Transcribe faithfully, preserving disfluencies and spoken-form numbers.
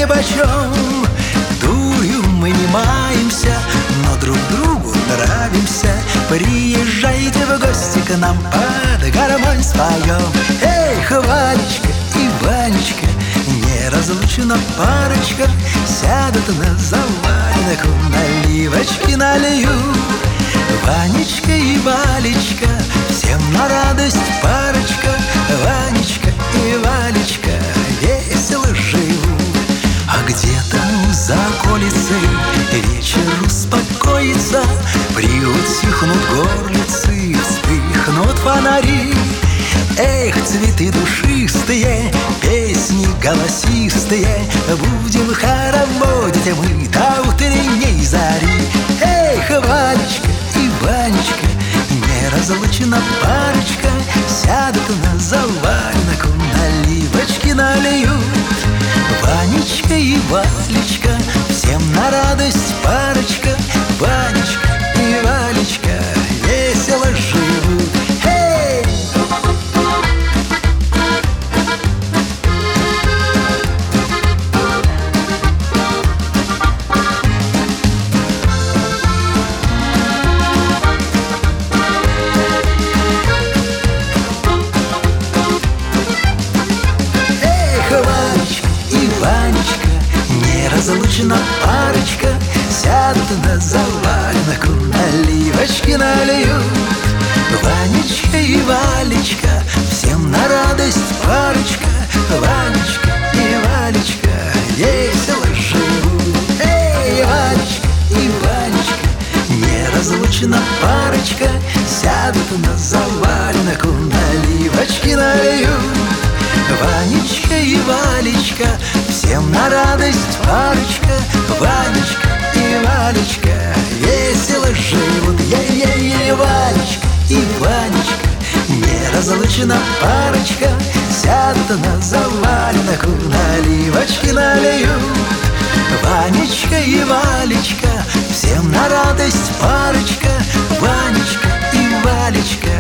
нипочем. Дурью мы не маемся, но друг другу нравимся. Приезжайте в гости к нам, под гармонь споем. Эх, Валечка и Ванечка, неразлучна парочка, сядут на заваленку, наливочки налью. Ванечка и Валечка, всем на радость парочка. Ванечка и Валечка весело живут. А где-то за околицей вечер успокоится, приутихнут горлицы, вспыхнут фонари. Эх, цветы душистые, песни голосистые, будем хороводить мы до утренней зари. Эх, Валечка и Ванечка, неразлучна парочка, сядут на заваленку, наливочки нальют. Ванечка и Валечка, всем на радость парочка. Ванечка и Валечка весело живут. Эй! Неразлучна парочка, сядут на заваленку, наливочки нальют. Ванечка и Валечка, всем на радость парочка. Ванечка и Валечка весело живут. Эй, Ванечка и Ванечка, неразлучна парочка, сядут на заваленку, наливочки нальют. Ванечка и Валечка, всем на радость парочка. Ванечка и Валечка весело живут. Ей-ей-ей, Валечка и Ванечка, неразлучна парочка, сядут на заваленку, наливочки нальют. Ванечка и Валечка, всем на радость парочка. Ванечка и Валечка